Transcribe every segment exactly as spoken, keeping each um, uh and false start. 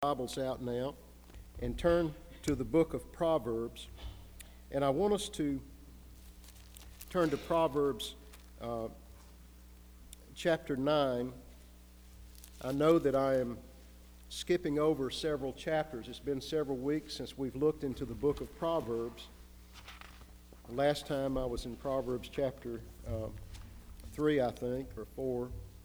Bibles out now and turn to the book of Proverbs. And I want us to turn to Proverbs uh, chapter nine. I know that I am skipping over several chapters. It's been several weeks since we've looked into the book of Proverbs. The last time I was in Proverbs chapter uh, three, I think, or four.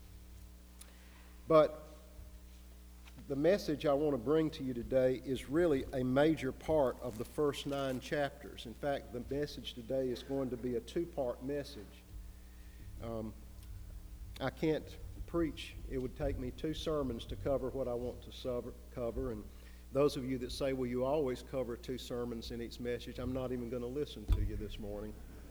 But the message I want to bring to you today is really a major part of the first nine chapters. In fact, the message today is going to be a two-part message. Um, I can't preach. It would take me two sermons to cover what I want to cover. And those of you that say, well, you always cover two sermons in each message, I'm not even going to listen to you this morning.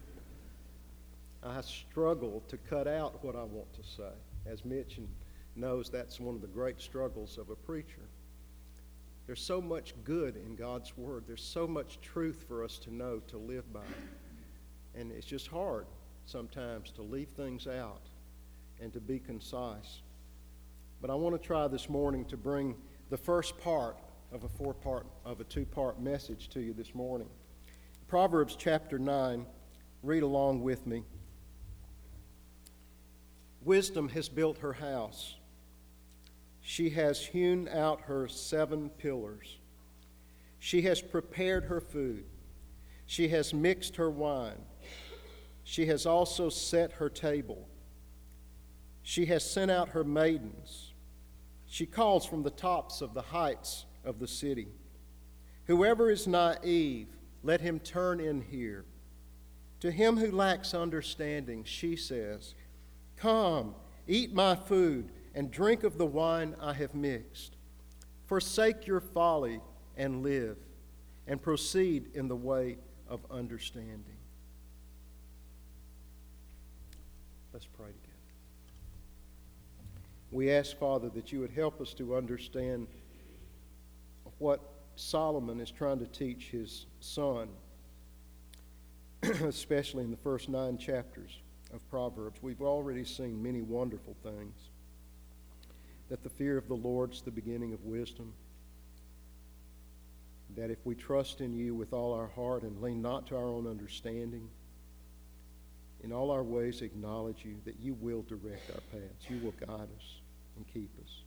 I struggle to cut out what I want to say. As Mitch and knows, that's one of the great struggles of a preacher. There's so much good in God's Word. There's so much truth for us to know, to live by. And it's just hard sometimes to leave things out and to be concise. But I want to try this morning to bring the first part of a four-part, of a two-part message to you this morning. Proverbs chapter nine, read along with me. Wisdom has built her house. She has hewn out her seven pillars. She has prepared her food. She has mixed her wine. She has also set her table. She has sent out her maidens. She calls from the tops of the heights of the city. Whoever is naive, let him turn in here. To him who lacks understanding, she says, come, eat my food, and drink of the wine I have mixed. Forsake your folly and live, and proceed in the way of understanding. Let's pray together. We ask, Father, that you would help us to understand what Solomon is trying to teach his son, especially in the first nine chapters of Proverbs. We've already seen many wonderful things. That the fear of the Lord is the beginning of wisdom. That if we trust in you with all our heart and lean not to our own understanding, in all our ways acknowledge you, that you will direct our paths. You will guide us and keep us.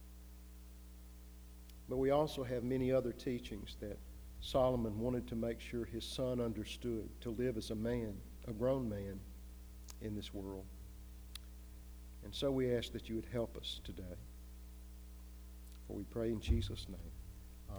But we also have many other teachings that Solomon wanted to make sure his son understood, to live as a man, a grown man in this world. And so we ask that you would help us today. For we pray in Jesus' name.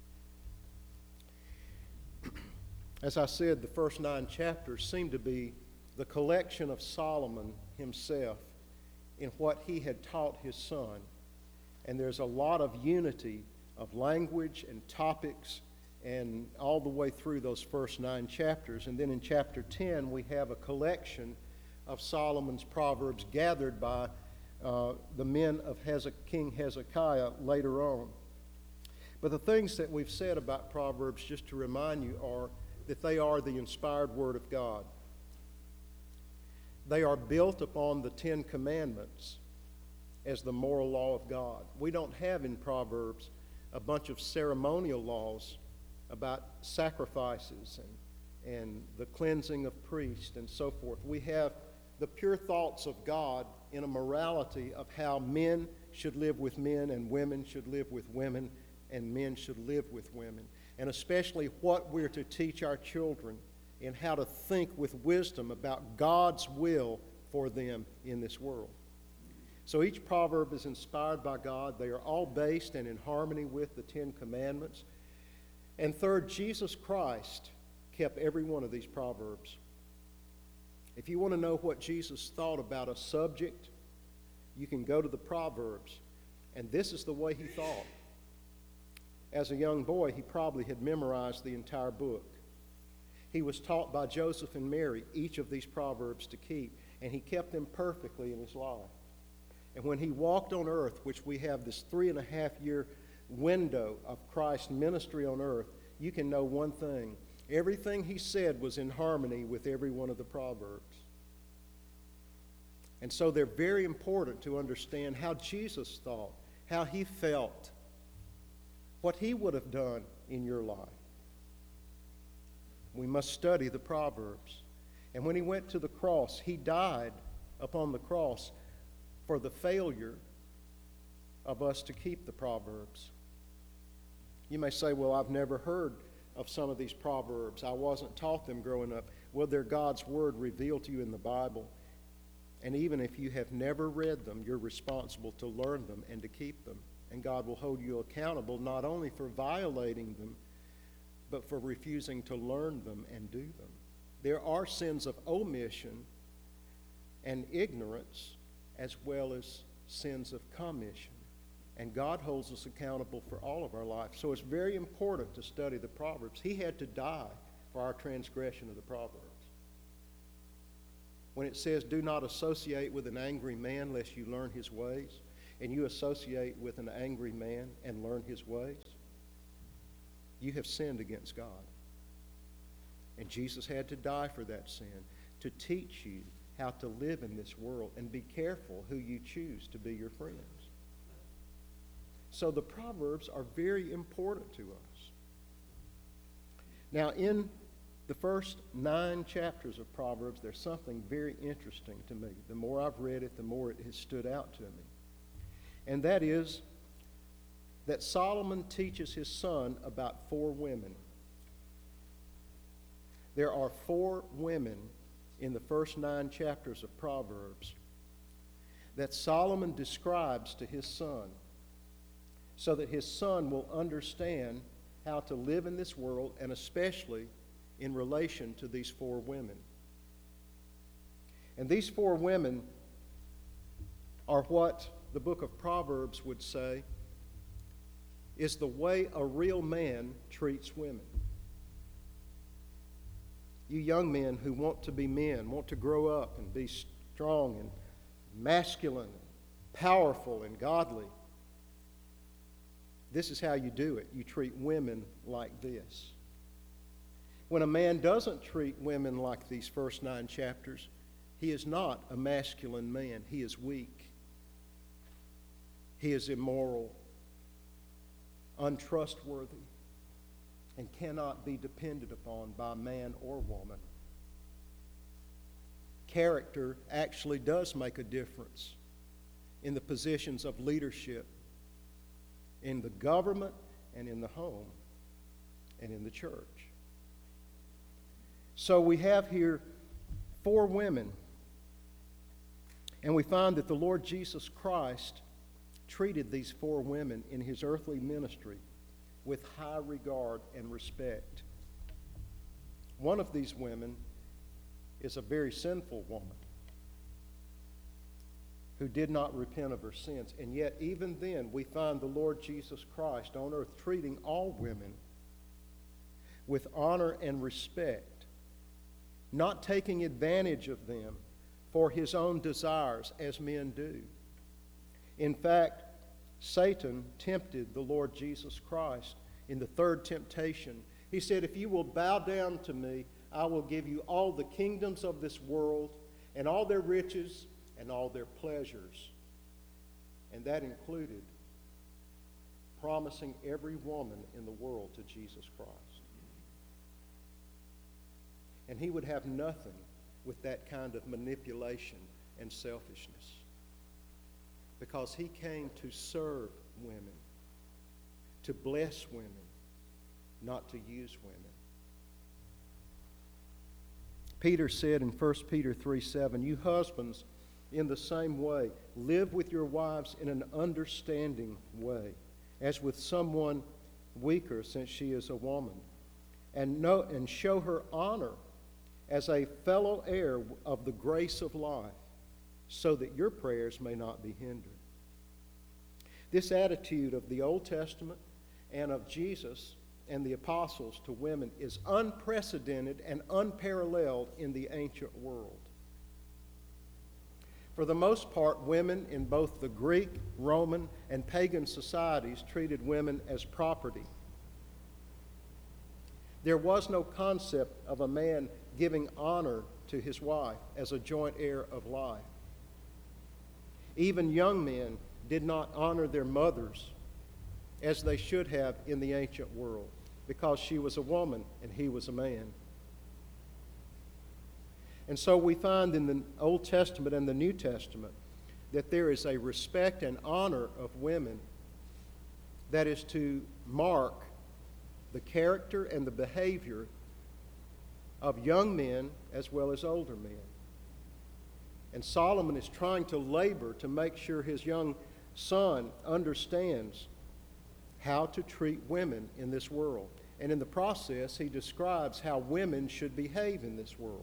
Amen. As I said, the first nine chapters seem to be the collection of Solomon himself in what he had taught his son. And there's a lot of unity of language and topics and all the way through those first nine chapters. And then in chapter ten, we have a collection of Solomon's Proverbs gathered by uh, the men of Heze- King Hezekiah later on. But the things that we've said about Proverbs, just to remind you, are that they are the inspired Word of God. They are built upon the Ten Commandments as the moral law of God. We don't have in Proverbs a bunch of ceremonial laws about sacrifices and, and the cleansing of priests and so forth. We have the pure thoughts of God in a morality of how men should live with men and women should live with women and men should live with women. And especially what we're to teach our children in how to think with wisdom about God's will for them in this world. So each proverb is inspired by God. They are all based and in harmony with the Ten Commandments. And third, Jesus Christ kept every one of these proverbs. If you want to know what Jesus thought about a subject, you can go to the Proverbs, and this is the way he thought. As a young boy, he probably had memorized the entire book. He was taught by Joseph and Mary each of these Proverbs to keep, and he kept them perfectly in his life. And when he walked on earth, which we have this three and a half year window of Christ's ministry on earth, you can know one thing. Everything he said was in harmony with every one of the Proverbs. And so they're very important to understand how Jesus thought, how he felt, what he would have done in your life. We must study the Proverbs. And when he went to the cross, he died upon the cross for the failure of us to keep the Proverbs. You may say, well, I've never heard of some of these Proverbs. I wasn't taught them growing up. Well, they're God's Word revealed to you in the Bible. And even if you have never read them, you're responsible to learn them and to keep them. And God will hold you accountable not only for violating them, but for refusing to learn them and do them. There are sins of omission and ignorance as well as sins of commission. And God holds us accountable for all of our life. So it's very important to study the Proverbs. He had to die for our transgression of the Proverbs. When it says, do not associate with an angry man lest you learn his ways, and you associate with an angry man and learn his ways, you have sinned against God. And Jesus had to die for that sin, to teach you how to live in this world, and be careful who you choose to be your friends. So the Proverbs are very important to us. Now, in the first nine chapters of Proverbs, there's something very interesting to me. The more I've read it, the more it has stood out to me. And that is that Solomon teaches his son about four women. There are four women in the first nine chapters of Proverbs that Solomon describes to his son, so that his son will understand how to live in this world, and especially in relation to these four women. And these four women are what the book of Proverbs would say is the way a real man treats women. You young men who want to be men, want to grow up and be strong and masculine, and powerful and godly, this is how you do it. You treat women like this. When a man doesn't treat women like these first nine chapters, he is not a masculine man. He is weak. He is immoral, untrustworthy, and cannot be depended upon by man or woman. Character actually does make a difference in the positions of leadership in the government and in the home and in the church. So we have here four women, and we find that the Lord Jesus Christ treated these four women in his earthly ministry with high regard and respect. One of these women is a very sinful woman who did not repent of her sins. And yet, even then, we find the Lord Jesus Christ on earth treating all women with honor and respect, not taking advantage of them for his own desires as men do. In fact, Satan tempted the Lord Jesus Christ in the third temptation. He said, if you will bow down to me, I will give you all the kingdoms of this world and all their riches and all their pleasures. And that included promising every woman in the world to Jesus Christ. And he would have nothing with that kind of manipulation and selfishness, because he came to serve women, to bless women, not to use women. Peter said in First Peter three seven, you husbands, in the same way, live with your wives in an understanding way, as with someone weaker, since she is a woman, and know and show her honor as a fellow heir of the grace of life, so that your prayers may not be hindered. This attitude of the Old Testament and of Jesus and the apostles to women is unprecedented and unparalleled in the ancient world. For the most part, women in both the Greek, Roman, and pagan societies treated women as property. There was no concept of a man giving honor to his wife as a joint heir of life. Even young men did not honor their mothers as they should have in the ancient world, because she was a woman and he was a man. And so we find in the Old Testament and the New Testament that there is a respect and honor of women that is to mark the character and the behavior of young men as well as older men. And Solomon is trying to labor to make sure his young son understands how to treat women in this world. And in the process, he describes how women should behave in this world.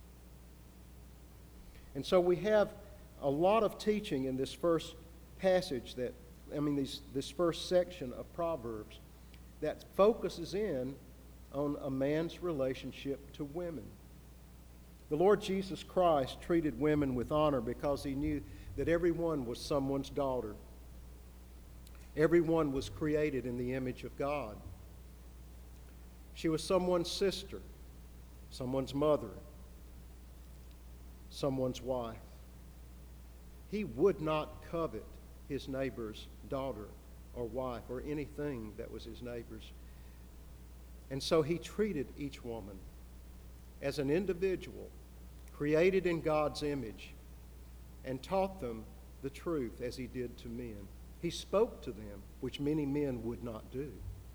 And so we have a lot of teaching in this first passage that, I mean, these, this first section of Proverbs that focuses in on a man's relationship to women. The Lord Jesus Christ treated women with honor because he knew that everyone was someone's daughter. Everyone was created in the image of God. She was someone's sister, someone's mother, someone's wife. He would not covet his neighbor's daughter or wife or anything that was his neighbor's. And so he treated each woman as an individual created in God's image and taught them the truth as he did to men. He spoke to them, which many men would not do.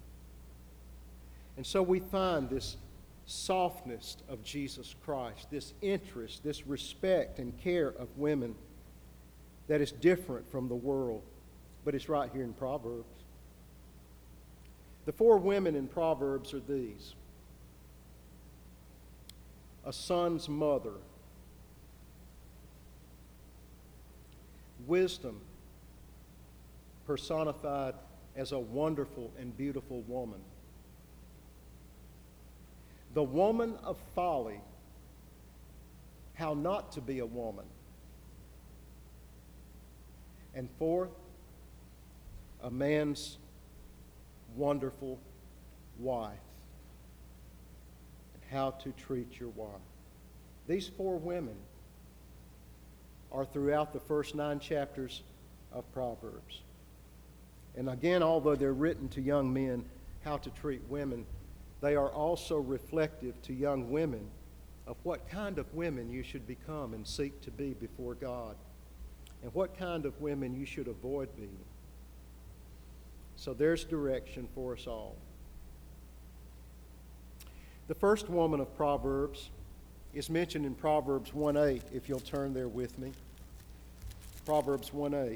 And so we find this softness of Jesus Christ, this interest, this respect and care of women that is different from the world, but it's right here in Proverbs. The four women in Proverbs are these: a son's mother, wisdom personified as a wonderful and beautiful woman, the woman of folly, how not to be a woman, and fourth, a man's wonderful wife, and how to treat your wife. These four women are throughout the first nine chapters of Proverbs. And again, although they're written to young men how to treat women, they are also reflective to young women of what kind of women you should become and seek to be before God, and what kind of women you should avoid being. So there's direction for us all. The first woman of Proverbs is mentioned in Proverbs one eight, if you'll turn there with me. Proverbs one eight.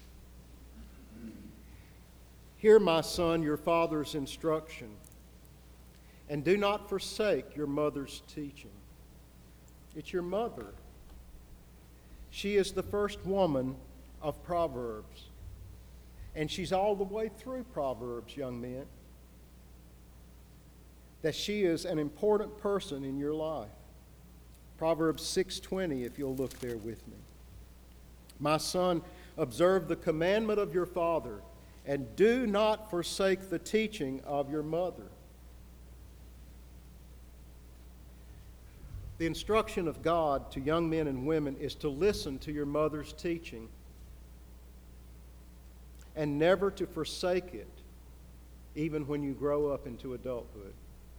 Hear, my son, your father's instruction, and do not forsake your mother's teaching. It's your mother. She is the first woman of Proverbs. And she's all the way through Proverbs, young men. That she is an important person in your life. Proverbs six twenty, if you'll look there with me. My son, observe the commandment of your father, and do not forsake the teaching of your mother. The instruction of God to young men and women is to listen to your mother's teaching and never to forsake it, even when you grow up into adulthood.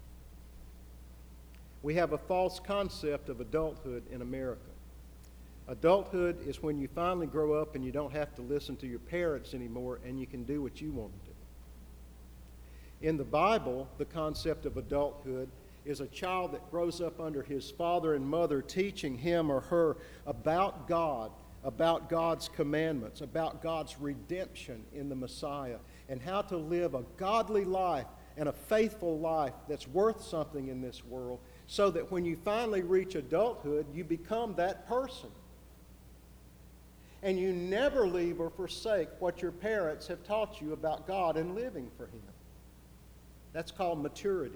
We have a false concept of adulthood in America. Adulthood is when you finally grow up and you don't have to listen to your parents anymore and you can do what you want to do. In the Bible, the concept of adulthood is a child that grows up under his father and mother teaching him or her about God, about God's commandments, about God's redemption in the Messiah, and how to live a godly life and a faithful life that's worth something in this world, so that when you finally reach adulthood, you become that person. And you never leave or forsake what your parents have taught you about God and living for Him. That's called maturity.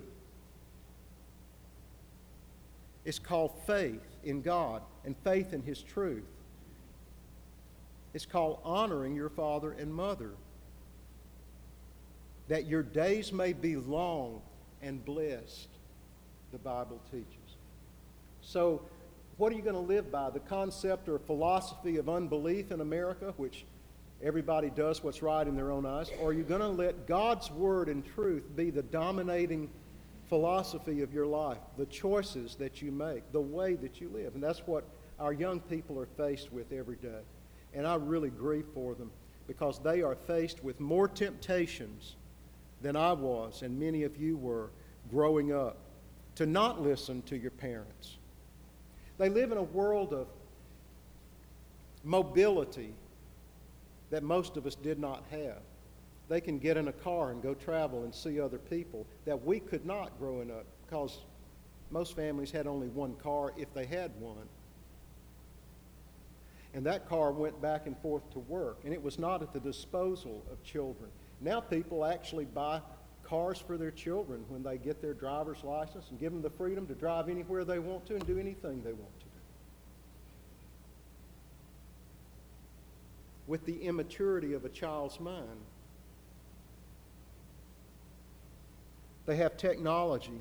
It's called faith in God and faith in His truth. It's called honoring your father and mother, that your days may be long and blessed, the Bible teaches. So, what are you going to live by? The concept or philosophy of unbelief in America, which everybody does what's right in their own eyes, or are you going to let God's word and truth be the dominating philosophy of your life, the choices that you make, the way that you live? And that's what our young people are faced with every day. And I really grieve for them because they are faced with more temptations than I was and many of you were growing up to not listen to your parents. They live in a world of mobility that most of us did not have. They can get in a car and go travel and see other people that we could not growing up because most families had only one car if they had one. And that car went back and forth to work, and it was not at the disposal of children. Now people actually buy cars for their children when they get their driver's license and give them the freedom to drive anywhere they want to and do anything they want to do. With the immaturity of a child's mind. They have technology.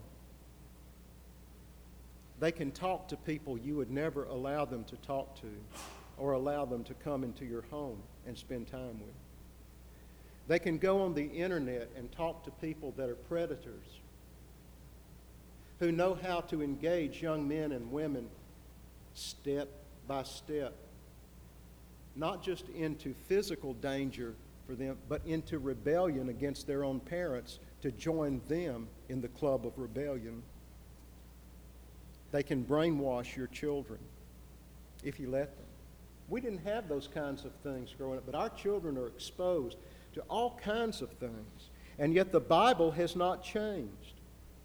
They can talk to people you would never allow them to talk to or allow them to come into your home and spend time with. They can go on the internet and talk to people that are predators, who know how to engage young men and women step by step, not just into physical danger for them, but into rebellion against their own parents to join them in the club of rebellion. They can brainwash your children if you let them. We didn't have those kinds of things growing up, but our children are exposed to all kinds of things, and yet the Bible has not changed.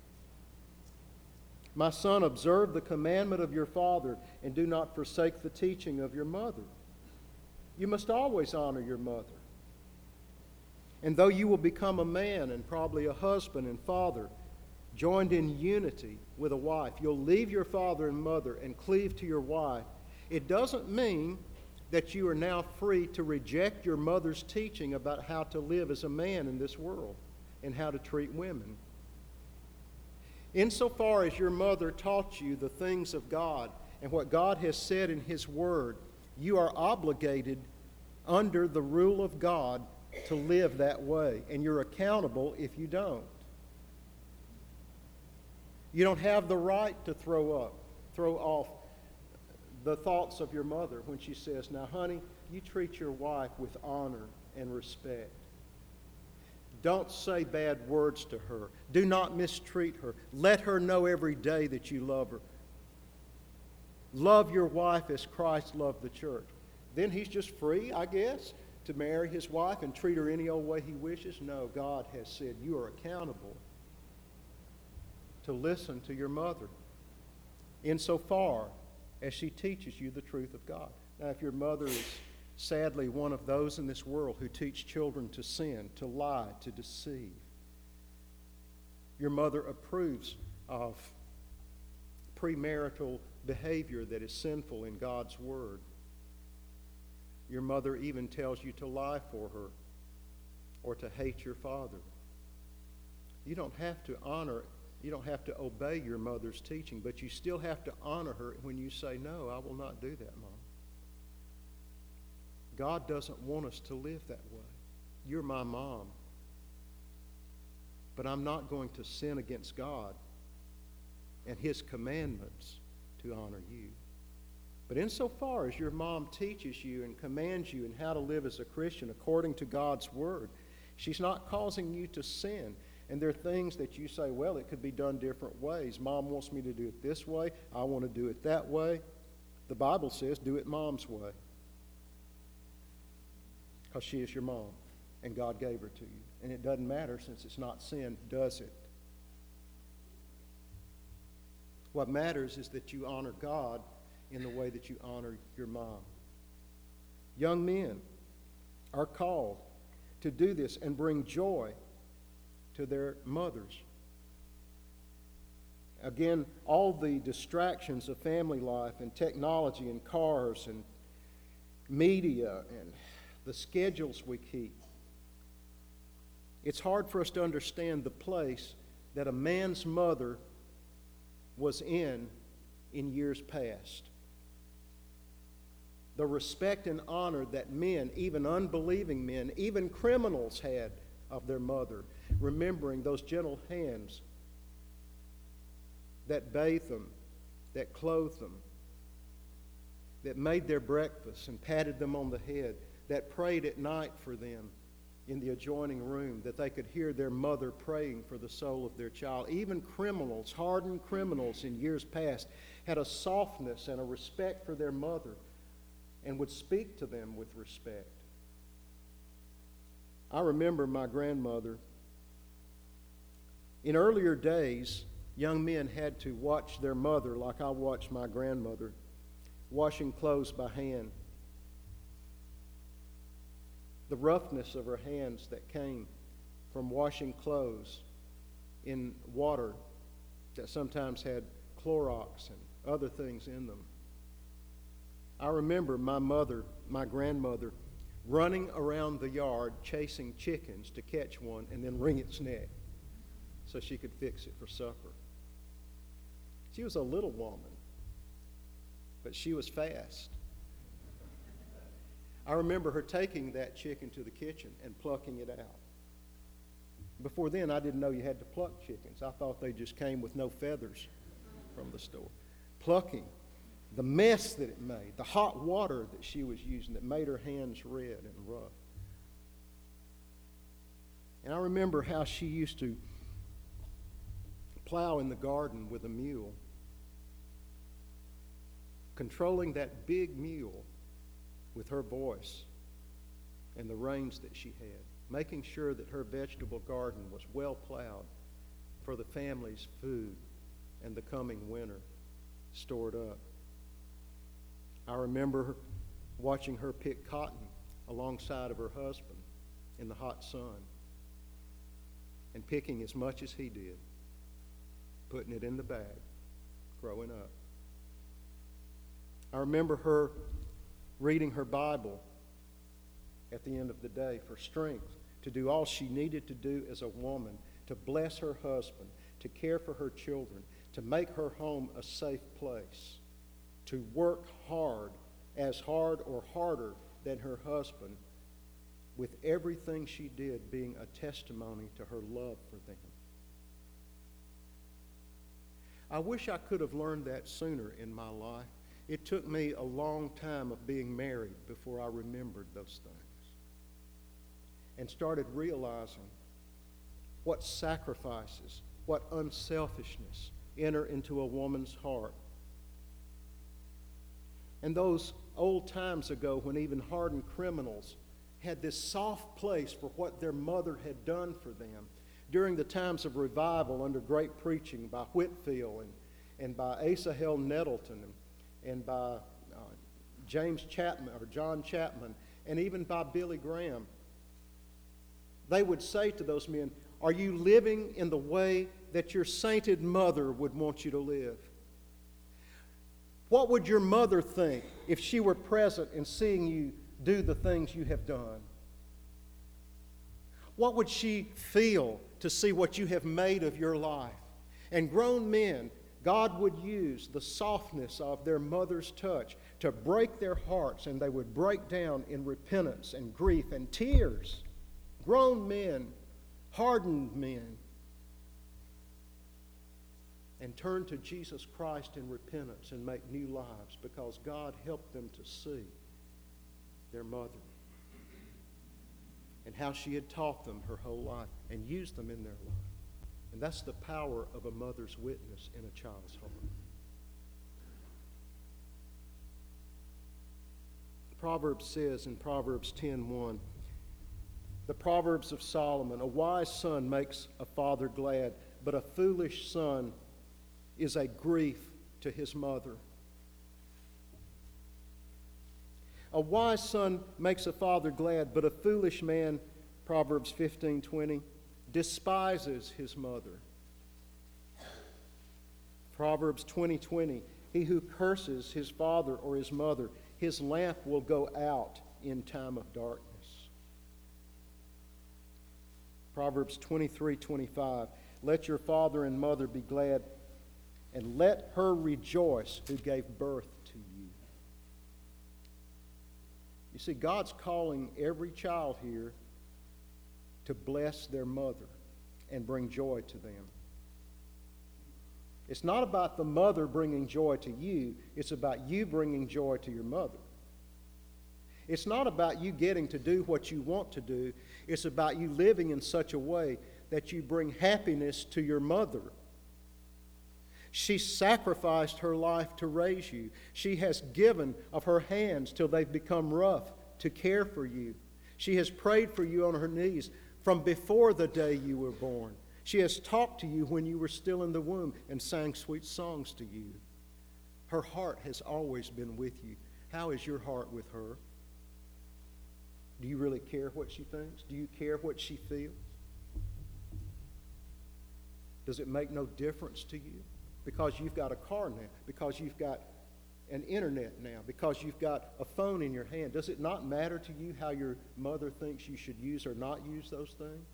My son, observe the commandment of your father, and do not forsake the teaching of your mother. You must always honor your mother. And though you will become a man and probably a husband and father, joined in unity with a wife, you'll leave your father and mother and cleave to your wife. It doesn't mean that you are now free to reject your mother's teaching about how to live as a man in this world and how to treat women. Insofar as your mother taught you the things of God and what God has said in His Word, you are obligated under the rule of God to live that way, and you're accountable if you don't. You don't have the right to throw up, throw off the thoughts of your mother when she says, now, honey, you treat your wife with honor and respect. Don't say bad words to her. Do not mistreat her. Let her know every day that you love her. Love your wife as Christ loved the church. Then he's just free, I guess, to marry his wife and treat her any old way he wishes? No, God has said you are accountable to listen to your mother insofar as she teaches you the truth of God. Now, if your mother is sadly one of those in this world who teach children to sin, to lie, to deceive, your mother approves of premarital behavior that is sinful in God's Word. Your mother even tells you to lie for her or to hate your father. You don't have to honor, you don't have to obey your mother's teaching, but you still have to honor her when you say, no, I will not do that, Mom. God doesn't want us to live that way. You're my mom, but I'm not going to sin against God and His commandments to honor you. But insofar as your mom teaches you and commands you in how to live as a Christian according to God's Word, she's not causing you to sin. And there are things that you say, well, it could be done different ways. Mom wants me to do it this way. I want to do it that way. The Bible says do it Mom's way, because she is your mom and God gave her to you. And it doesn't matter, since it's not sin, does it? What matters is that you honor God in the way that you honor your mom. Young men are called to do this and bring joy to their mothers. Again, all the distractions of family life and technology and cars and media and the schedules we keep, it's hard for us to understand the place that a man's mother was in in years past. the respect and honor that men, even unbelieving men, even criminals had of their mother, remembering those gentle hands that bathed them, that clothed them, that made their breakfast and patted them on the head, that prayed at night for them in the adjoining room, that they could hear their mother praying for the soul of their child. Even criminals, hardened criminals in years past, had a softness and a respect for their mother and would speak to them with respect. I remember my grandmother. In earlier days, young men had to watch their mother like I watched my grandmother, washing clothes by hand. The roughness of her hands that came from washing clothes in water that sometimes had Clorox and other things in them. I remember my mother, my grandmother, running around the yard chasing chickens to catch one and then wring its neck so she could fix it for supper. She was a little woman, but she was fast. I remember her taking that chicken to the kitchen and plucking it out. Before then, I didn't know you had to pluck chickens. I thought they just came with no feathers from the store. Plucking, the mess that it made, the hot water that she was using that made her hands red and rough. And I remember how she used to plow in the garden with a mule, controlling that big mule with her voice and the reins that she had, making sure that her vegetable garden was well plowed for the family's food and the coming winter stored up. I remember watching her pick cotton alongside of her husband in the hot sun and picking as much as he did, putting it in the bag, growing up. I remember her reading her Bible at the end of the day for strength to do all she needed to do as a woman, to bless her husband, to care for her children, to make her home a safe place, to work hard, as hard or harder than her husband, with everything she did being a testimony to her love for them. I wish I could have learned that sooner in my life. It took me a long time of being married before I remembered those things and started realizing what sacrifices, what unselfishness enter into a woman's heart. And those old times ago when even hardened criminals had this soft place for what their mother had done for them during the times of revival under great preaching by Whitefield and, and by Asahel Nettleton and, and by uh, James Chapman or John Chapman and even by Billy Graham. They would say to those men, "Are you living in the way that your sainted mother would want you to live? What would your mother think if she were present and seeing you do the things you have done? What would she feel to see what you have made of your life?" And grown men, God would use the softness of their mother's touch to break their hearts, and they would break down in repentance and grief and tears. Grown men, hardened men, and turn to Jesus Christ in repentance and make new lives because God helped them to see their mother and how she had taught them her whole life and used them in their life. And that's the power of a mother's witness in a child's heart. Proverbs says in Proverbs ten one, the Proverbs of Solomon, "A wise son makes a father glad, but a foolish son is a grief to his mother." A wise son makes a father glad, but a foolish man, Proverbs fifteen twenty, despises his mother. Proverbs twenty twenty, "He who curses his father or his mother, his lamp will go out in time of darkness." Proverbs twenty-three twenty-five, "Let your father and mother be glad, and let her rejoice who gave birth to you." You see, God's calling every child here to bless their mother and bring joy to them. It's not about the mother bringing joy to you. It's about you bringing joy to your mother. It's not about you getting to do what you want to do. It's about you living in such a way that you bring happiness to your mother. She sacrificed her life to raise you. She has given of her hands till they've become rough to care for you. She has prayed for you on her knees from before the day you were born. She has talked to you when you were still in the womb and sang sweet songs to you. Her heart has always been with you. How is your heart with her? Do you really care what she thinks? Do you care what she feels? Does it make no difference to you? Because you've got a car now, because you've got an internet now, because you've got a phone in your hand. Does it not matter to you how your mother thinks you should use or not use those things?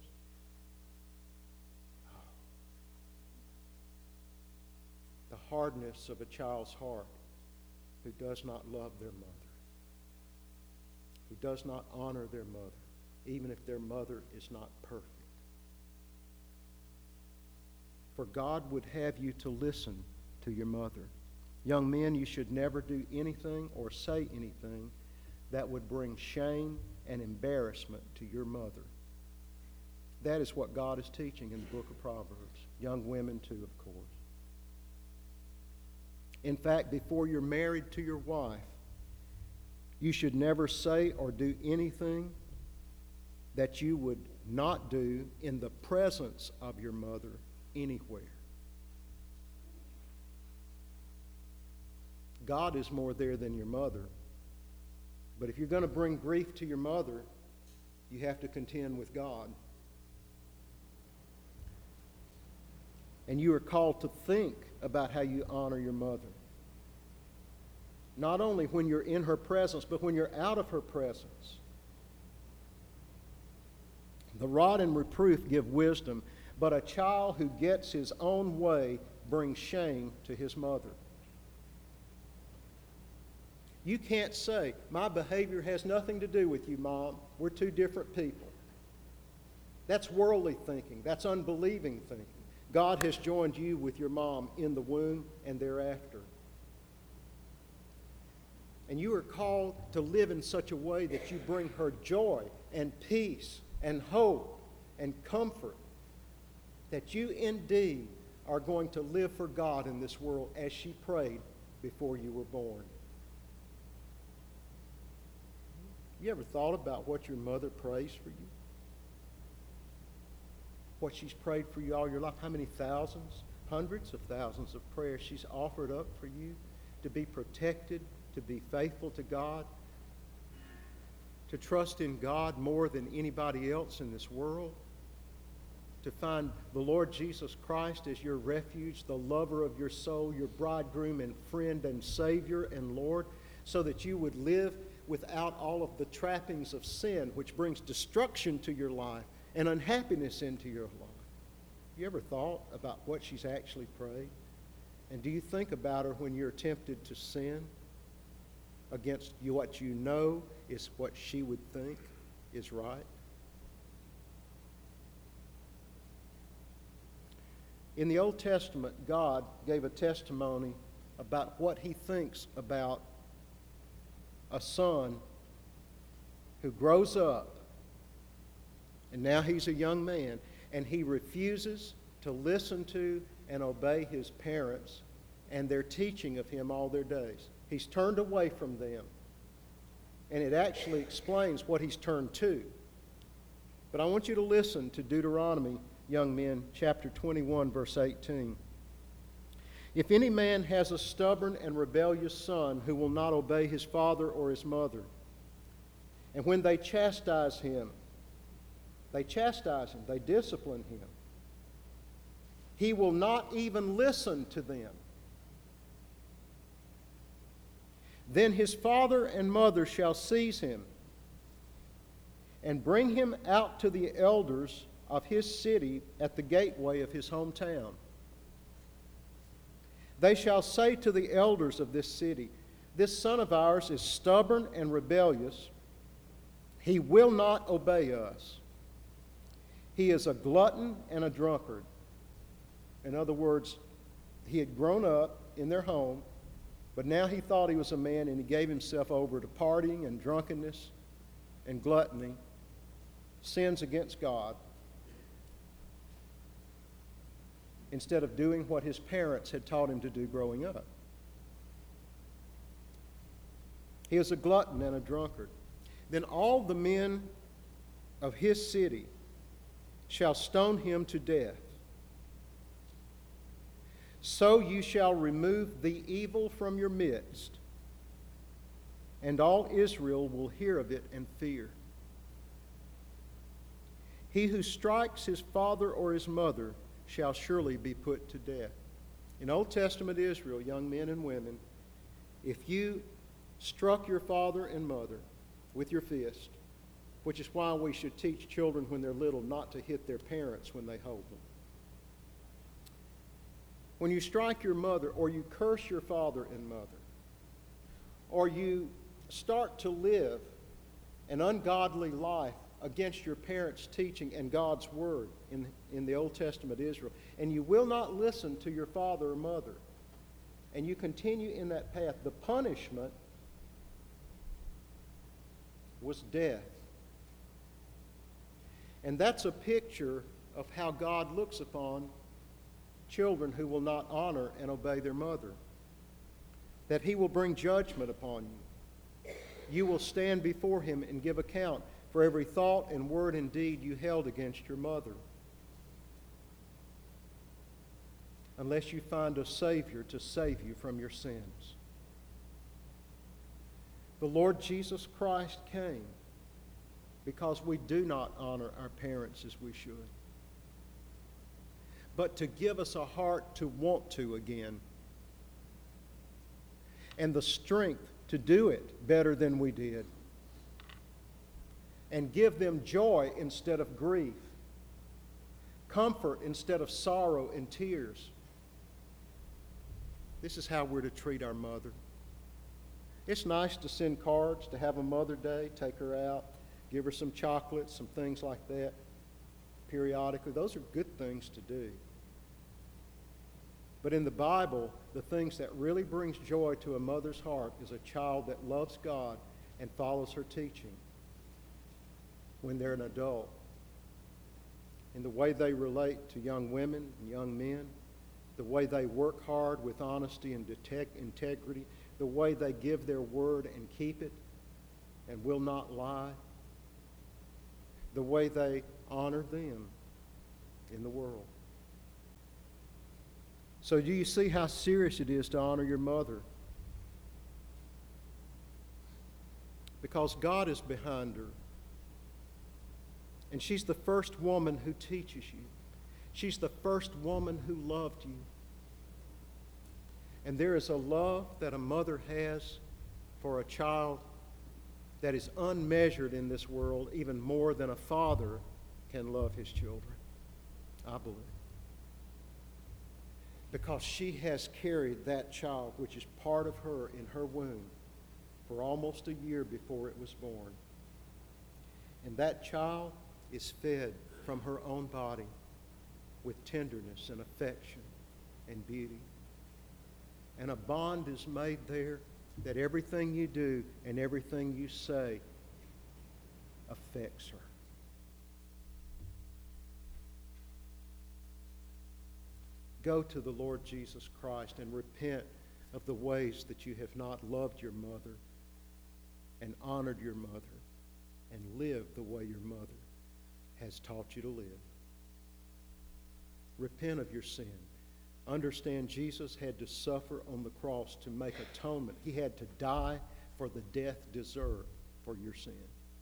The hardness of a child's heart who does not love their mother, who does not honor their mother, even if their mother is not perfect. For God would have you to listen to your mother. Young men, you should never do anything or say anything that would bring shame and embarrassment to your mother. That is what God is teaching in the book of Proverbs. Young women too, of course. In fact, before you're married to your wife, you should never say or do anything that you would not do in the presence of your mother anywhere. God is more there than your mother. But if you're going to bring grief to your mother, you have to contend with God. And you are called to think about how you honor your mother. Not only when you're in her presence, but when you're out of her presence. The rod and reproof give wisdom, but a child who gets his own way brings shame to his mother. You can't say, my behavior has nothing to do with you, Mom. We're two different people. That's worldly thinking. That's unbelieving thinking. God has joined you with your mom in the womb and thereafter. And you are called to live in such a way that you bring her joy and peace and hope and comfort, that you indeed are going to live for God in this world as she prayed before you were born. You ever thought about what your mother prays for you? What she's prayed for you all your life? How many thousands, hundreds of thousands of prayers she's offered up for you to be protected, to be faithful to God, to trust in God more than anybody else in this world, to find the Lord Jesus Christ as your refuge, the lover of your soul, your bridegroom and friend and Savior and Lord, so that you would live without all of the trappings of sin, which brings destruction to your life and unhappiness into your life. You ever thought about what she's actually prayed? And do you think about her when you're tempted to sin against you, what you know is what she would think is right? In the Old Testament, God gave a testimony about what he thinks about a son who grows up, and now he's a young man, and he refuses to listen to and obey his parents and their teaching of him all their days. He's turned away from them, and it actually explains what he's turned to. But I want you to listen to Deuteronomy, young men, chapter twenty-one, verse eighteen. If any man has a stubborn and rebellious son who will not obey his father or his mother, and when they chastise him, they chastise him, they discipline him, he will not even listen to them, then his father and mother shall seize him and bring him out to the elders of his city at the gateway of his hometown. They shall say to the elders of this city, this son of ours is stubborn and rebellious, He will not obey us. He is a glutton and a drunkard. In other words, he had grown up in their home, but now he thought he was a man, and he gave himself over to partying and drunkenness and gluttony, sins against God, instead of doing what his parents had taught him to do growing up. He is a glutton and a drunkard. Then all the men of his city shall stone him to death. So you shall remove the evil from your midst, and all Israel will hear of it and fear. He who strikes his father or his mother shall surely be put to death. In Old Testament Israel, young men and women, if you struck your father and mother with your fist, which is why we should teach children when they're little not to hit their parents when they hold them. When you strike your mother, or you curse your father and mother, or you start to live an ungodly life against your parents' teaching and God's word in, in the Old Testament Israel, and you will not listen to your father or mother, and you continue in that path, the punishment was death. And that's a picture of how God looks upon children who will not honor and obey their mother. That he will bring judgment upon you. You will stand before him and give account for every thought and word and deed you held against your mother. Unless you find a Savior to save you from your sins. The Lord Jesus Christ came because we do not honor our parents as we should, but to give us a heart to want to again, and the strength to do it better than we did, and give them joy instead of grief, comfort instead of sorrow and tears. This is how we're to treat our mother. It's nice to send cards, to have a Mother Day, take her out, give her some chocolates, some things like that, periodically. Those are good things to do. But in the Bible, the things that really brings joy to a mother's heart is a child that loves God and follows her teaching when they're an adult. In the way they relate to young women and young men, the way they work hard with honesty and detect integrity, the way they give their word and keep it and will not lie, the way they honor them in the world. So do you see how serious it is to honor your mother? Because God is behind her. And she's the first woman who teaches you. She's the first woman who loved you. And there is a love that a mother has for a child that is unmeasured in this world, even more than a father can love his children, I believe. Because she has carried that child, which is part of her, in her womb for almost a year before it was born. And that child is fed from her own body with tenderness and affection and beauty. And a bond is made there that everything you do and everything you say affects her. Go to the Lord Jesus Christ and repent of the ways that you have not loved your mother and honored your mother and lived the way your mother has taught you to live. Repent of your sin. Understand Jesus had to suffer on the cross to make atonement. He had to die for the death deserved for your sin.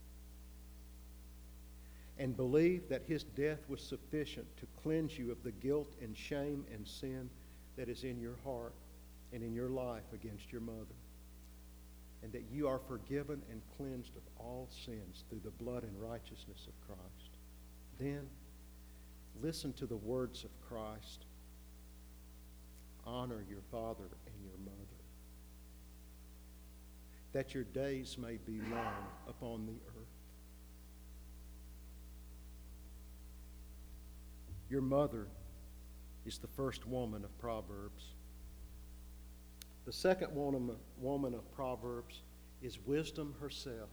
And believe that his death was sufficient to cleanse you of the guilt and shame and sin that is in your heart and in your life against your mother. And that you are forgiven and cleansed of all sins through the blood and righteousness of Christ. Then, listen to the words of Christ. Honor your father and your mother, that your days may be long upon the earth. Your mother is the first woman of Proverbs. The second woman, woman of Proverbs is wisdom herself.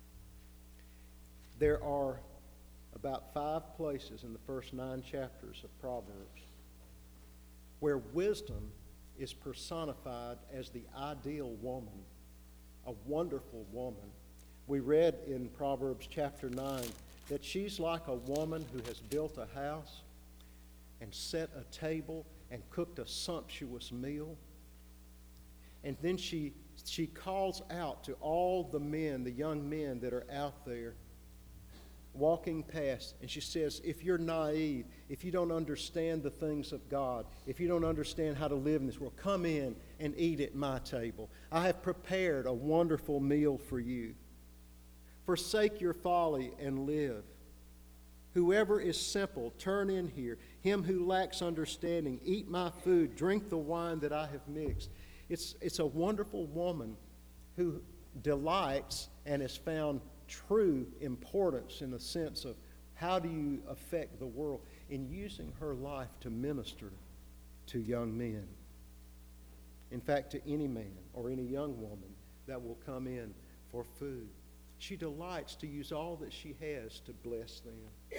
There are about five places in the first nine chapters of Proverbs where wisdom is personified as the ideal woman, a wonderful woman. We read in Proverbs chapter nine that she's like a woman who has built a house and set a table and cooked a sumptuous meal. And then she, she calls out to all the men, the young men that are out there walking past, and she says, if you're naive, if you don't understand the things of God, if you don't understand how to live in this world, come in and eat at my table. I have prepared a wonderful meal for you. Forsake your folly and live. Whoever is simple, turn in here. Him who lacks understanding, eat my food, drink the wine that I have mixed. It's, it's a wonderful woman who delights and has found true importance in the sense of how do you affect the world in using her life to minister to young men. In fact, to any man or any young woman that will come in for food. She delights to use all that she has to bless them.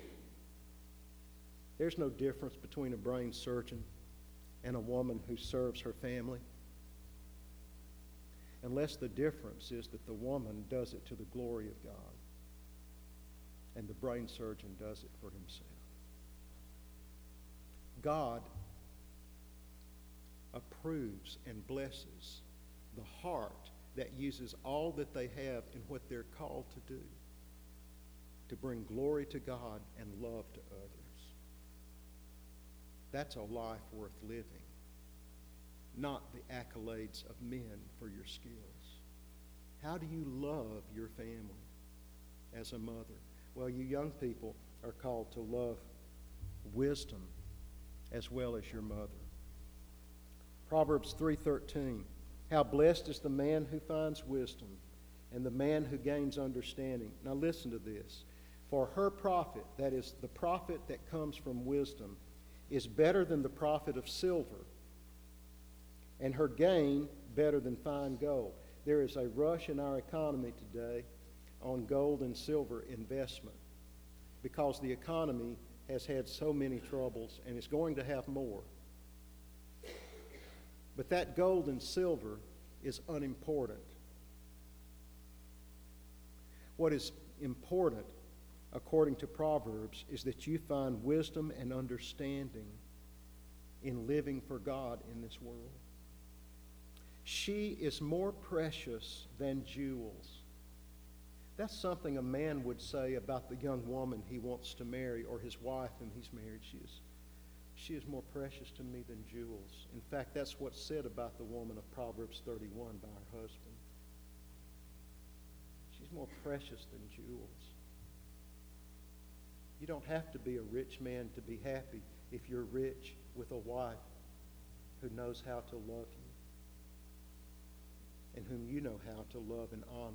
There's no difference between a brain surgeon and a woman who serves her family, unless the difference is that the woman does it to the glory of God and the brain surgeon does it for himself. God approves and blesses the heart that uses all that they have in what they're called to do to bring glory to God and love to others. That's a life worth living. Not the accolades of men for your skills. How do you love your family as a mother? Well, you young people are called to love wisdom as well as your mother. Proverbs three thirteen, how blessed is the man who finds wisdom and the man who gains understanding. Now listen to this. For her profit, that is the profit that comes from wisdom, is better than the profit of silver, and her gain better than fine gold. There is a rush in our economy today on gold and silver investment because the economy has had so many troubles and is going to have more. But that gold and silver is unimportant. What is important, according to Proverbs, is that you find wisdom and understanding in living for God in this world. She is more precious than jewels. That's something a man would say about the young woman he wants to marry or his wife whom he's married. She is, she is more precious to me than jewels. In fact, that's what's said about the woman of Proverbs thirty-one by her husband. She's more precious than jewels. You don't have to be a rich man to be happy if you're rich with a wife who knows how to love you and whom you know how to love and honor.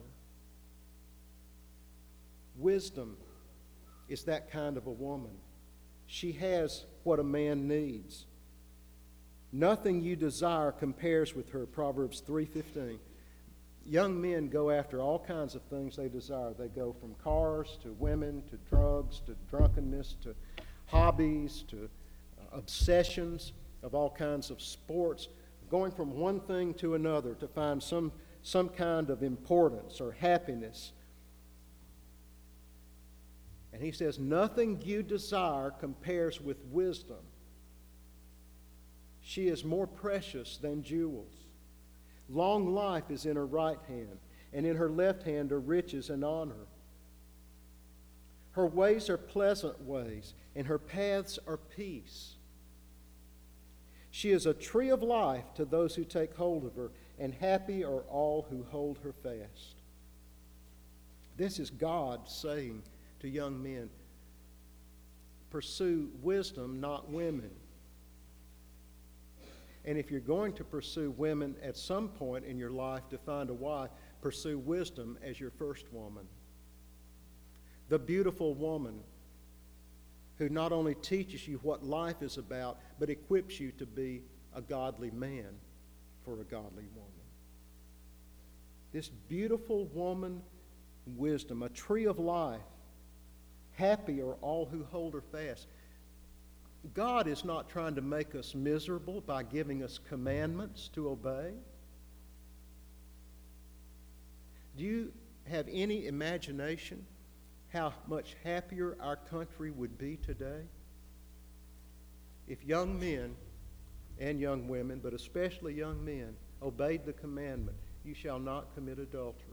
Wisdom is that kind of a woman. She has what a man needs. Nothing you desire compares with her, Proverbs three fifteen. Young men go after all kinds of things they desire. They go from cars to women to drugs to drunkenness to hobbies to uh, obsessions of all kinds of sports, going from one thing to another to find some, some kind of importance or happiness. And he says, nothing you desire compares with wisdom. She is more precious than jewels. Long life is in her right hand, and in her left hand are riches and honor. Her ways are pleasant ways, and her paths are peace. She is a tree of life to those who take hold of her, and happy are all who hold her fast. This is God saying to young men, pursue wisdom, not women. And if you're going to pursue women at some point in your life to find a wife, pursue wisdom as your first woman. The beautiful woman who not only teaches you what life is about, but equips you to be a godly man for a godly woman. This beautiful woman, wisdom, a tree of life. Happy are all who hold her fast. God is not trying to make us miserable by giving us commandments to obey. Do you have any imagination how much happier our country would be today if young men and young women, but especially young men, obeyed the commandment, you shall not commit adultery?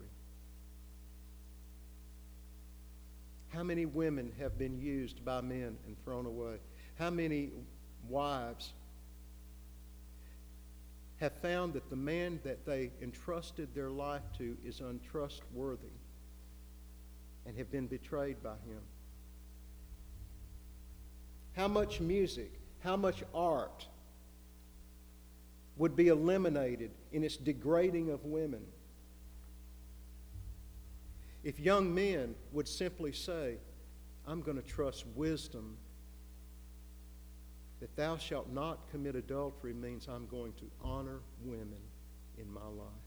How many women have been used by men and thrown away? How many wives have found that the man that they entrusted their life to is untrustworthy and have been betrayed by him? How much music, how much art would be eliminated in its degrading of women if young men would simply say, I'm going to trust wisdom, that thou shalt not commit adultery means I'm going to honor women in my life.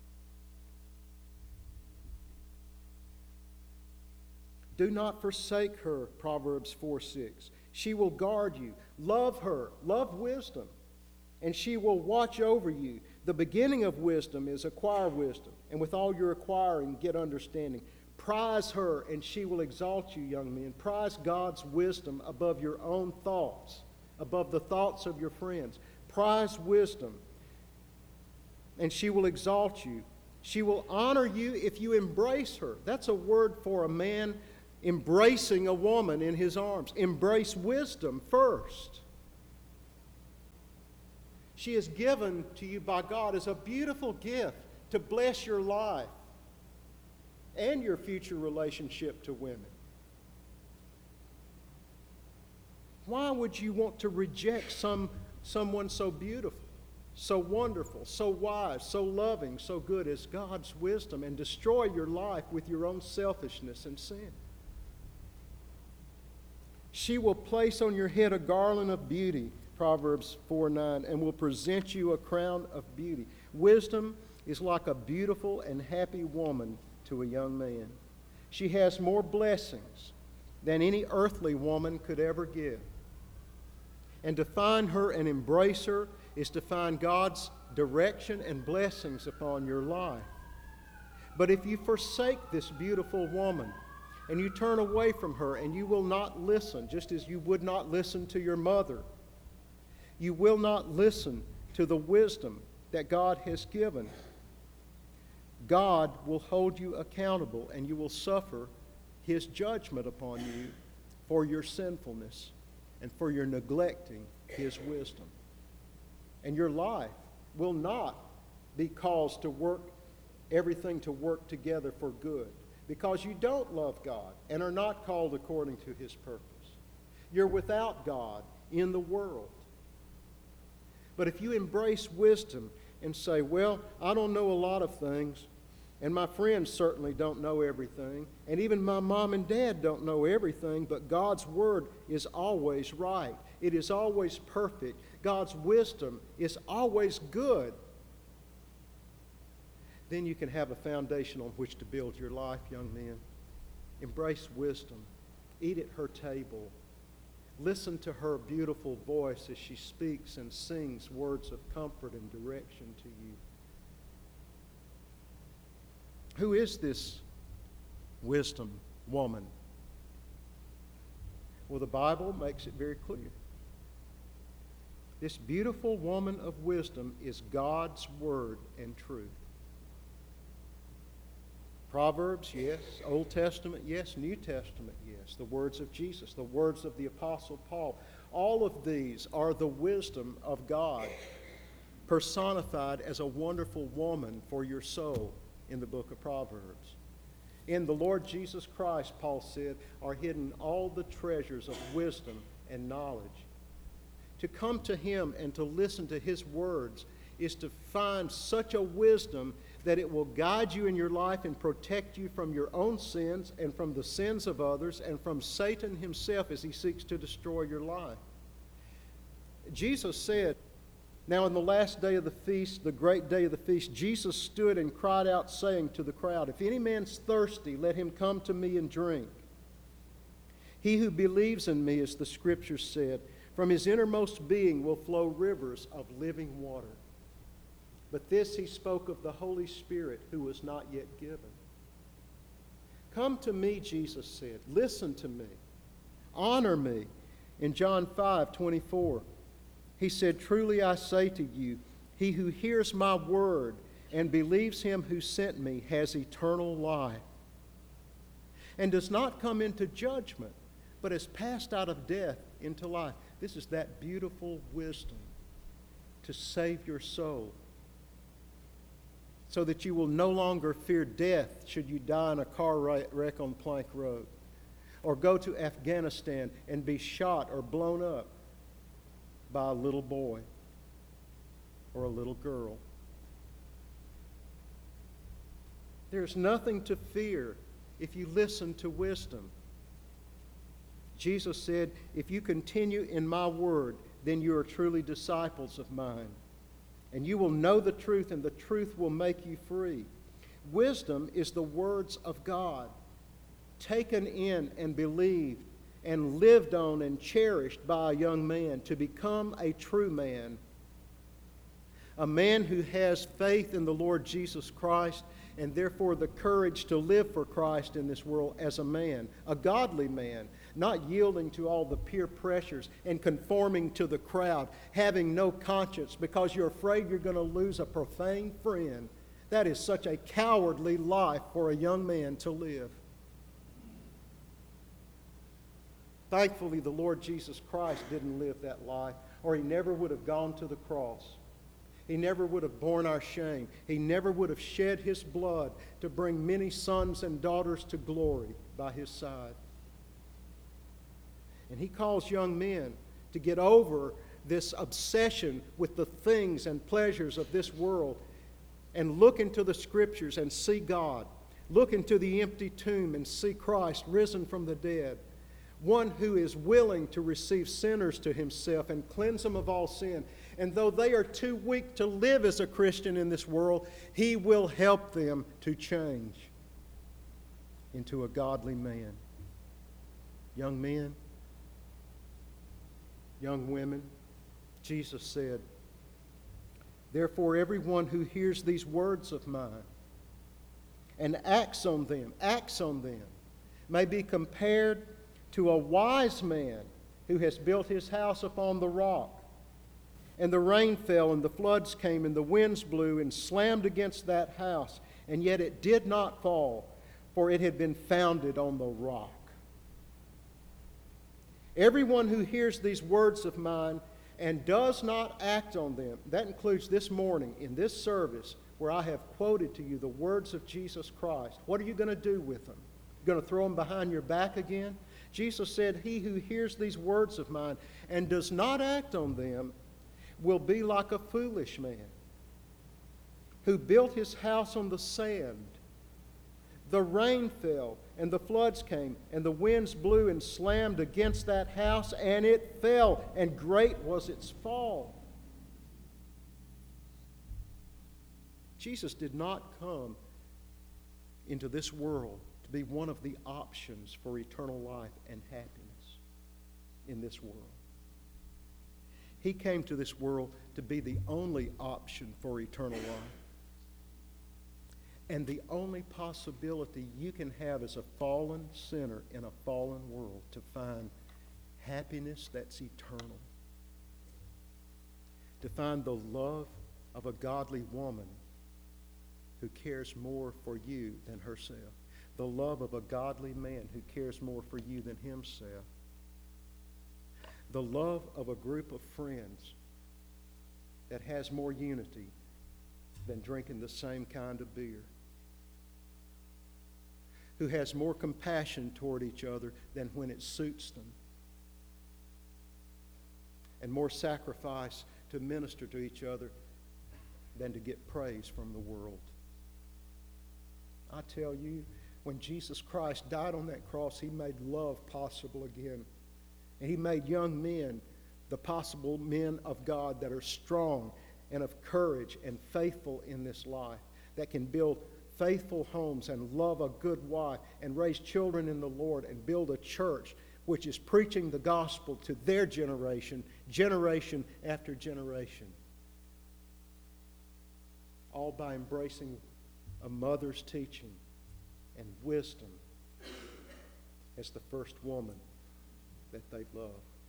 Do not forsake her, Proverbs four six. She will guard you. Love her. Love wisdom. And she will watch over you. The beginning of wisdom is acquire wisdom. And with all your acquiring, get understanding. Prize her, and she will exalt you, young men. Prize God's wisdom above your own thoughts, above the thoughts of your friends. Prize wisdom, and she will exalt you. She will honor you if you embrace her. That's a word for a man embracing a woman in his arms. Embrace wisdom first. She is given to you by God as a beautiful gift to bless your life and your future relationship to women. Why would you want to reject some, someone so beautiful, so wonderful, so wise, so loving, so good as God's wisdom and destroy your life with your own selfishness and sin? She will place on your head a garland of beauty, Proverbs four nine, and will present you a crown of beauty. Wisdom is like a beautiful and happy woman to a young man. She has more blessings than any earthly woman could ever give. And to find her and embrace her is to find God's direction and blessings upon your life. But if you forsake this beautiful woman and you turn away from her and you will not listen, just as you would not listen to your mother, you will not listen to the wisdom that God has given, God will hold you accountable and you will suffer His judgment upon you for your sinfulness and for your neglecting His wisdom. And your life will not be caused to work, everything to work together for good, because you don't love God and are not called according to His purpose. You're without God in the world. But if you embrace wisdom and say, well, I don't know a lot of things, and my friends certainly don't know everything, and even my mom and dad don't know everything, but God's Word is always right. It is always perfect. God's wisdom is always good. Then you can have a foundation on which to build your life, young men. Embrace wisdom. Eat at her table. Listen to her beautiful voice as she speaks and sings words of comfort and direction to you. Who is this wisdom woman? Well, the Bible makes it very clear. This beautiful woman of wisdom is God's Word and truth. Proverbs, yes. Old Testament, yes. New Testament, yes. The words of Jesus, the words of the Apostle Paul. All of these are the wisdom of God personified as a wonderful woman for your soul in the book of Proverbs. In the Lord Jesus Christ, Paul said, are hidden all the treasures of wisdom and knowledge. To come to Him and to listen to His words is to find such a wisdom that it will guide you in your life and protect you from your own sins and from the sins of others and from Satan himself as he seeks to destroy your life. Jesus said, now in the last day of the feast, the great day of the feast, Jesus stood and cried out, saying to the crowd, if any man's thirsty, let him come to me and drink. He who believes in me, as the Scripture said, from his innermost being will flow rivers of living water. But this he spoke of the Holy Spirit, who was not yet given. Come to me, Jesus said. Listen to me. Honor me. In John five twenty-four, he said, truly I say to you, he who hears my word and believes him who sent me has eternal life, and does not come into judgment, but has passed out of death into life. This is that beautiful wisdom to save your soul, so that you will no longer fear death should you die in a car wreck on Plank Road, or go to Afghanistan and be shot or blown up by a little boy or a little girl. There's nothing to fear if you listen to wisdom. Jesus said, if you continue in my word, then you are truly disciples of mine. And you will know the truth, and the truth will make you free. Wisdom is the words of God, taken in and believed and lived on and cherished by a young man to become a true man. A man who has faith in the Lord Jesus Christ and therefore the courage to live for Christ in this world as a man, a godly man, not yielding to all the peer pressures and conforming to the crowd, having no conscience because you're afraid you're going to lose a profane friend. That is such a cowardly life for a young man to live. Thankfully, the Lord Jesus Christ didn't live that life, or he never would have gone to the cross. He never would have borne our shame. He never would have shed his blood to bring many sons and daughters to glory by his side. And he calls young men to get over this obsession with the things and pleasures of this world and look into the Scriptures and see God. Look into the empty tomb and see Christ risen from the dead. One who is willing to receive sinners to himself and cleanse them of all sin. And though they are too weak to live as a Christian in this world, he will help them to change into a godly man. Young men, young women, Jesus said, therefore everyone who hears these words of mine and acts on them, acts on them, may be compared to a wise man who has built his house upon the rock. And the rain fell, and the floods came, and the winds blew and slammed against that house, and yet it did not fall, for it had been founded on the rock. Everyone who hears these words of mine and does not act on them, that includes this morning in this service where I have quoted to you the words of Jesus Christ. What are you going to do with them? You're going to throw them behind your back again? Jesus said, he who hears these words of mine and does not act on them will be like a foolish man who built his house on the sand. The rain fell, and the floods came, and the winds blew and slammed against that house, and it fell, and great was its fall. Jesus did not come into this world to be one of the options for eternal life and happiness in this world. He came to this world to be the only option for eternal life. And the only possibility you can have as a fallen sinner in a fallen world to find happiness that's eternal. To find the love of a godly woman who cares more for you than herself. The love of a godly man who cares more for you than himself. The love of a group of friends that has more unity than drinking the same kind of beer. Who has more compassion toward each other than when it suits them. And more sacrifice to minister to each other than to get praise from the world. I tell you, when Jesus Christ died on that cross, he made love possible again. And he made young men the possible men of God that are strong and of courage and faithful in this life, that can build faithful homes and love a good wife and raise children in the Lord and build a church which is preaching the gospel to their generation, generation after generation. All by embracing a mother's teaching and wisdom as the first woman that they love.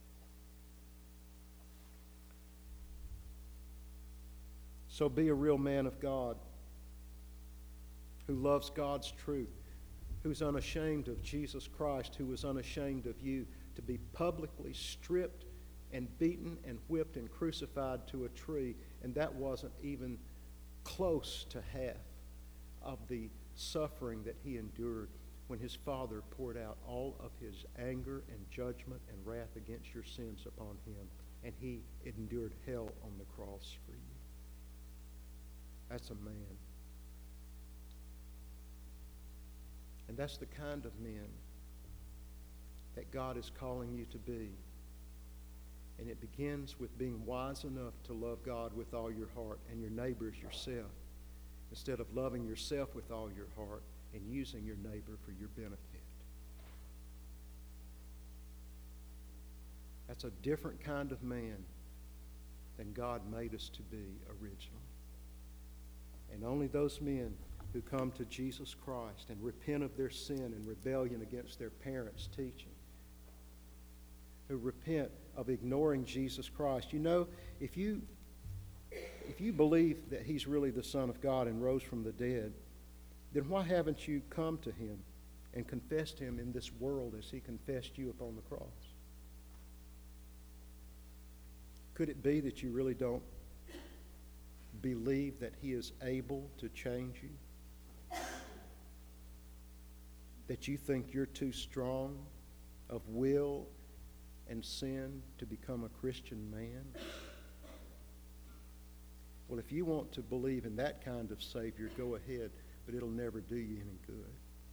So be a real man of God who loves God's truth, who's unashamed of Jesus Christ, who was unashamed of you, to be publicly stripped and beaten and whipped and crucified to a tree, and that wasn't even close to half of the suffering that he endured when his Father poured out all of his anger and judgment and wrath against your sins upon him, and he endured hell on the cross for you. That's a man. And that's the kind of men that God is calling you to be. And it begins with being wise enough to love God with all your heart and your neighbor as yourself, instead of loving yourself with all your heart and using your neighbor for your benefit. That's a different kind of man than God made us to be originally. And only those men who come to Jesus Christ and repent of their sin and rebellion against their parents' teaching, who repent of ignoring Jesus Christ. You know, if you if you believe that he's really the Son of God and rose from the dead, then why haven't you come to him and confessed him in this world as he confessed you upon the cross? Could it be that you really don't believe that he is able to change you? That you think you're too strong of will and sin to become a Christian man? Well, if you want to believe in that kind of Savior, go ahead, but it'll never do you any good.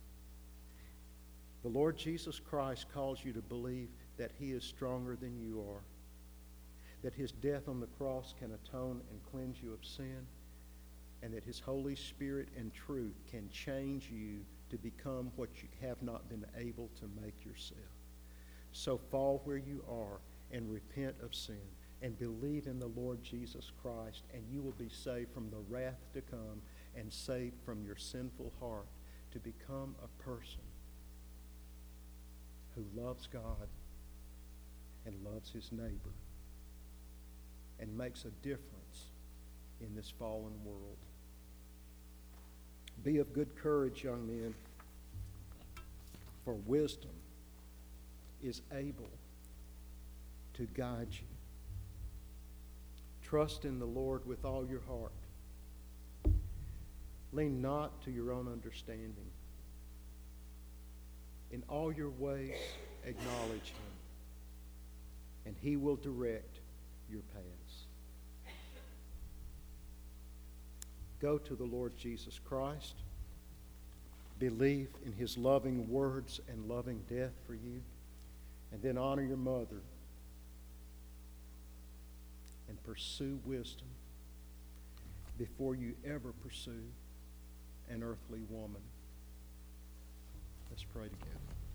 The Lord Jesus Christ calls you to believe that he is stronger than you are, that his death on the cross can atone and cleanse you of sin, and that his Holy Spirit and truth can change you to become what you have not been able to make yourself. So fall where you are and repent of sin and believe in the Lord Jesus Christ, and you will be saved from the wrath to come and saved from your sinful heart to become a person who loves God and loves his neighbor and makes a difference in this fallen world. Be of good courage, young men, for wisdom is able to guide you. Trust in the Lord with all your heart. Lean not to your own understanding. In all your ways, acknowledge him, and he will direct your paths. Go to the Lord Jesus Christ. Believe in his loving words and loving death for you, and then honor your mother and pursue wisdom before you ever pursue an earthly woman. Let's pray together.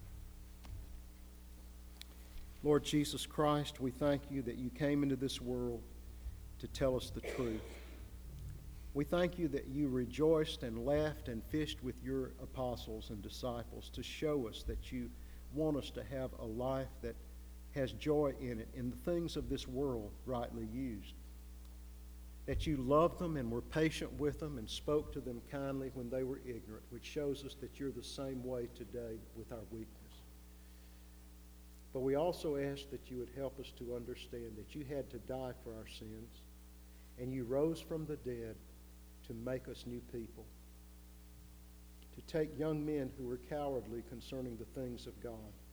Lord Jesus Christ, we thank you that you came into this world to tell us the truth. We thank you that you rejoiced and laughed and fished with your apostles and disciples to show us that you want us to have a life that has joy in it, in the things of this world rightly used. That you loved them and were patient with them and spoke to them kindly when they were ignorant, which shows us that you're the same way today with our weakness. But we also ask that you would help us to understand that you had to die for our sins, and you rose from the dead to make us new people, to take young men who were cowardly concerning the things of God,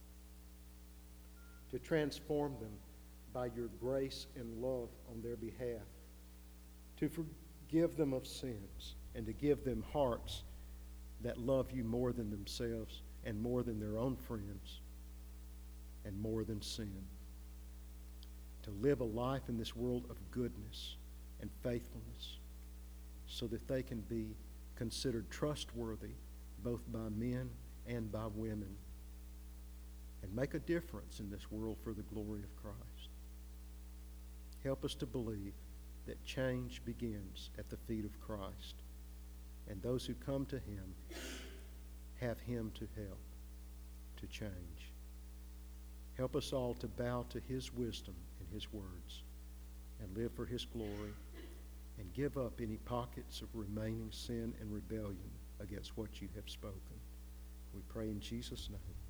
to transform them by your grace and love on their behalf, to forgive them of sins, and to give them hearts that love you more than themselves and more than their own friends and more than sin. To live a life in this world of goodness and faithfulness so that they can be considered trustworthy both by men and by women, and make a difference in this world for the glory of Christ. Help us to believe that change begins at the feet of Christ, and those who come to him have him to help to change. Help us all to bow to his wisdom and his words and live for his glory, and give up any pockets of remaining sin and rebellion against what you have spoken. We pray in Jesus' name.